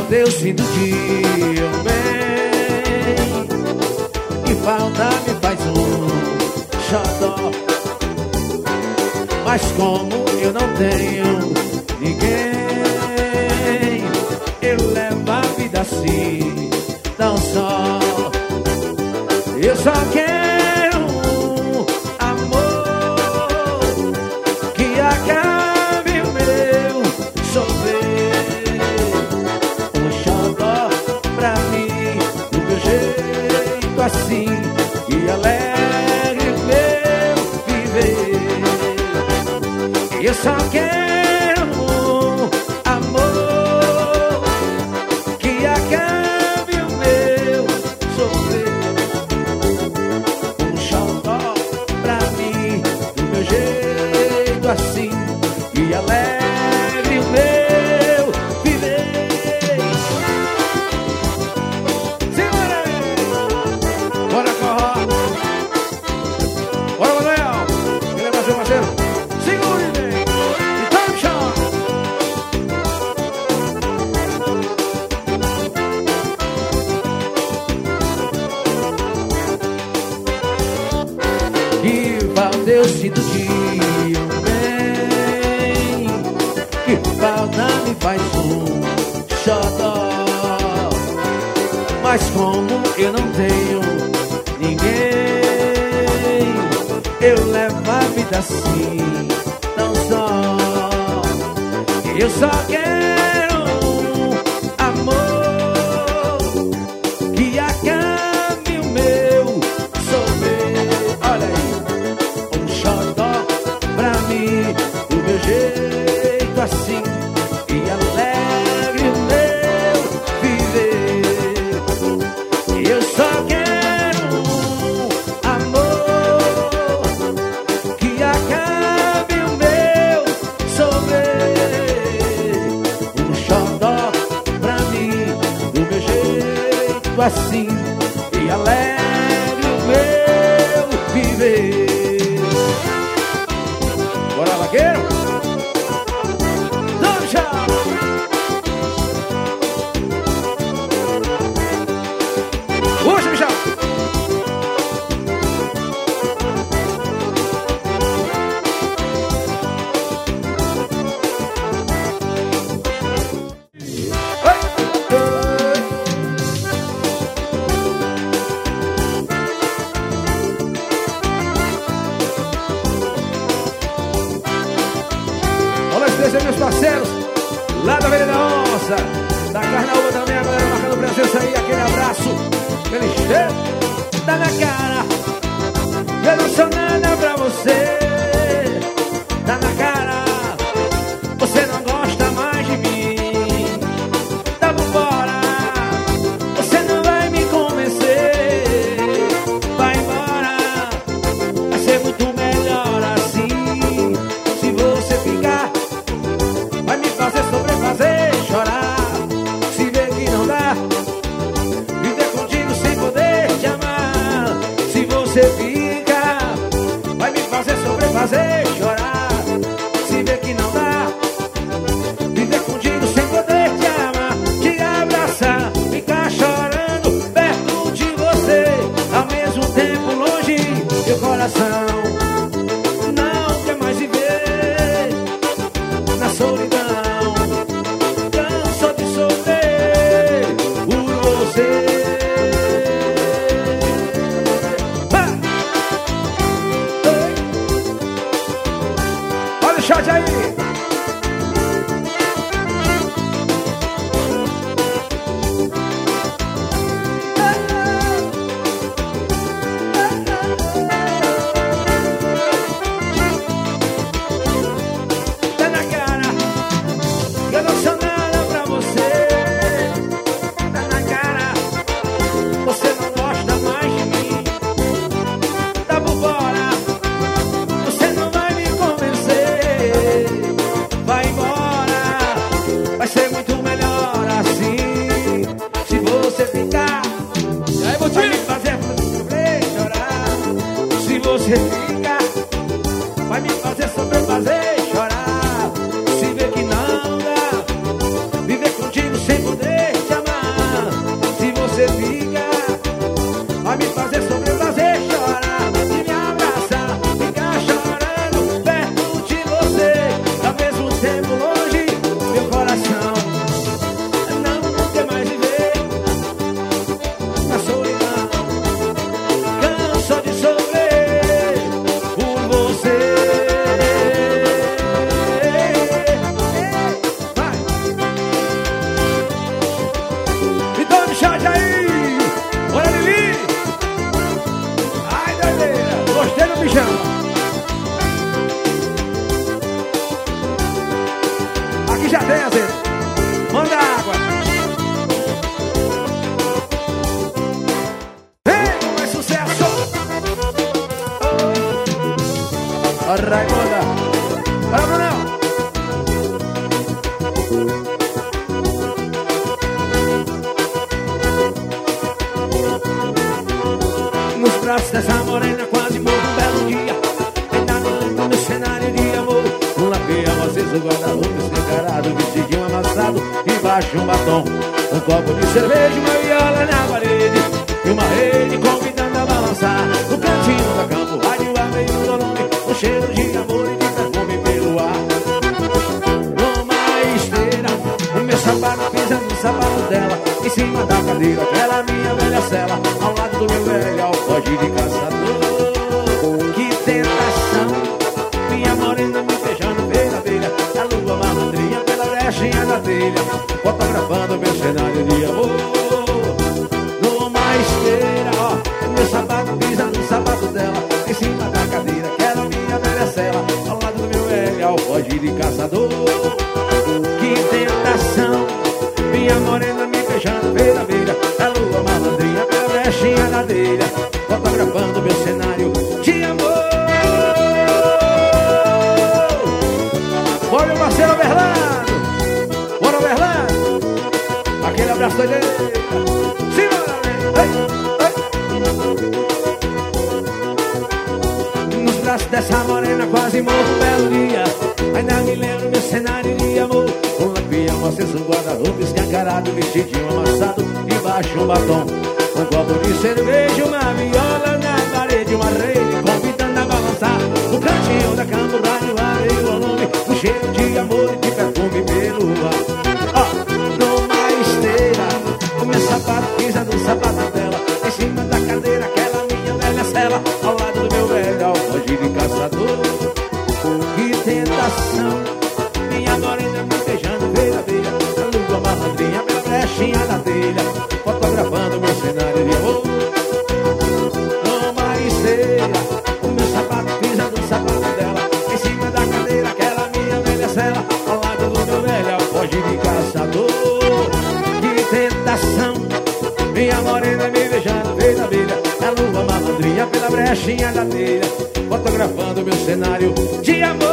falta eu sinto de bem, que falta me faz xodó. Mas como eu não tenho ninguém, eu levo a vida assim, tão só. Eu só quero um amor que acabe o meu sofrer, um xodó pra mim, do meu jeito assim, e alegre meu viver. Eu só quero um amor que acabe o meu sofrer, um xodó pra mim, do meu jeito assim, e alegre o meu viver. Segura aí! Bora, Corró! Bora, Manuel! Ele é mais parceiro. Segura aí! Então, chão! Que falta eu sinto de bem, que falta me faz xodó. Mas como eu não tenho ninguém, eu levo a vida assim, tão só. Eu só quero um amor que acabe o meu sofrer. Olha aí, um xodó pra mim, do meu jeito assim, e alegre o meu viver. Eu só quero um amor que acabe o meu sofrer, um xodó pra mim, do meu jeito assim, e alegre o meu viver. Bora, vaqueiro! Vamos já! Puxa, Michel! Olha os três aí, meus parceiros, lá da Avenida Onça, da Carnaúba também, a galera marcando presença aí, aquele abraço, aquele cheiro, tá na cara, eu não sou nada pra você, tá na cara, você não gosta mais de mim, tá por fora, você não vai me convencer, vai embora, vai ser muito melhor assim, se você ficar, vai me fazer sobrefazer, chorar, se ver que não dá, viver contigo sem poder te amar. Se você fica, vai me fazer sobrefazer, chorar, se ver que não dá, viver contigo sem poder te amar. Te abraçar, ficar chorando perto de você, ao mesmo tempo longe, meu coração não quer mais viver na solidão. Canso de sofrer por você. Olha o shot aí. Tá na cara, eu não sou nada pra você. Tá na cara, você não gosta mais de mim. Tá por fora, você não vai me convencer. Vai embora, vai ser muito melhor assim. Se você ficar, vai me fazer sofrer, chorar. Se você ficar, vai me fazer sobrefazer, chorar. Se ver que não dá, viver contigo sem poder sucesso. Ó, Raimundo. Bora, Brunão. Nos braços dessa morena quase morro um belo dia. Ainda me lembro no cenário de amor. Um lampião aceso, guarda-roupa escancarado, vestidinho amassado, embaixo um batom, um copo de cerveja, uma viola na parede e uma rede convidando a balançar. No cantinho da campo, rádio a meio do volume, um cheiro de amor e de perfume pelo ar. Numa esteira, o meu sapato pisando no sapato dela, em cima da cadeira, aquela minha velha cela, ao lado do meu velho alfoge de caçador. Que tentação, minha morena me beijando beira, beira, a lua malandrinha pela brechinha da telha, fotografando meu cenário de amor. Numa esteira, ó, meu sapato pisando no sapato dela, em cima da cadeira, aquela minha velha cela, ao lado do meu velho alfoge de caçador. Que tentação, minha morena me beijando beira, beira, a lua malandrinha pela brechinha da telha, fotografando meu cenário de amor. Bora, meu parceiro Overlando. Bora, Overlando. Aquele abraço da direita. Simbora, vem. Nos braços dessa morena quase morro um belo dia. Ainda me lembro meu cenário de amor. Um lampião aceso, um guarda-roupa escancarado, vestidinho amassado, embaixo um batom, um copo de cerveja, uma viola na parede, uma rede convidando a balançar. No cantinho da cama, o rádio abre o volume, um cheiro de amor e de perfume pelo ar. Ó, numa esteira, o meu sapato pisando no sapato dela, em cima da cadeira, aquela minha velha cela, ao lado do meu velho alfoge de caçador. Que tentação, minha morena me beijando beira, beira, a lua malandrinha pela brechinha da telha, fotografando meu cenário de amor. Numa esteira, o meu sapato pisando no sapato dela, em cima da cadeira, aquela minha velha cela, ao lado do meu velho alfoge de caçador. Que tentação, minha morena me beijando beira, beira, a lua malandrinha pela brechinha da telha, fotografando meu cenário de amor.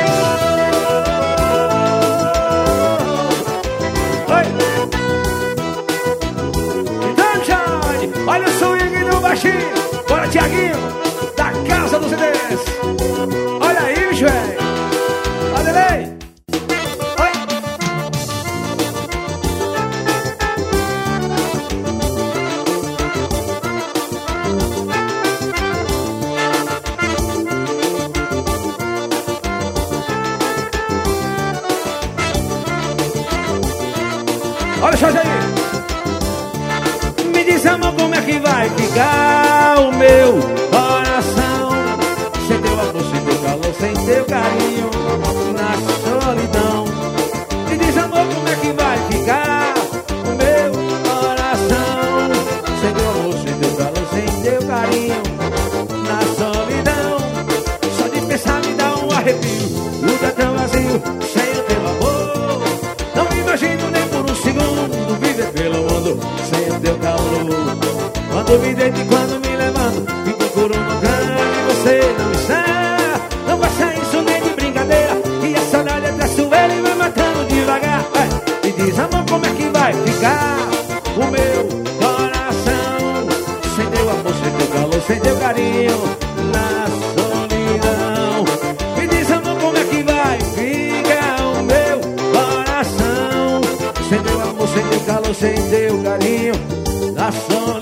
Olha o swing do baixinho. Bora, Tiaguinho, da Casa dos CDs. Olha aí, bicho, velho. Adelei. Olha só isso aí. Me diz, amor, como é que vai ficar o meu coração sem teu amor, sem teu calor, sem teu carinho, na solidão. Me diz, amor, como é que vai ficar o meu coração sem teu amor, sem teu calor, sem teu carinho, na solidão. Só de pensar me dá um arrepio, lugar tão vazio sem o teu amor. Não me imagino nem por um segundo viver pelo mundo sem o teu calor. Quando me deito e quando me levanto, me procuro no canto e você não está. Não faça isso nem de brincadeira, e a saudade atrás do velho e vai matando devagar. Me diz, amor, como é que vai ficar o meu coração sem teu amor, sem teu calor, sem teu carinho, na solidão. Me diz, amor, como é que vai ficar o meu coração sem teu amor, sem teu calor, sem teu carinho, na solidão.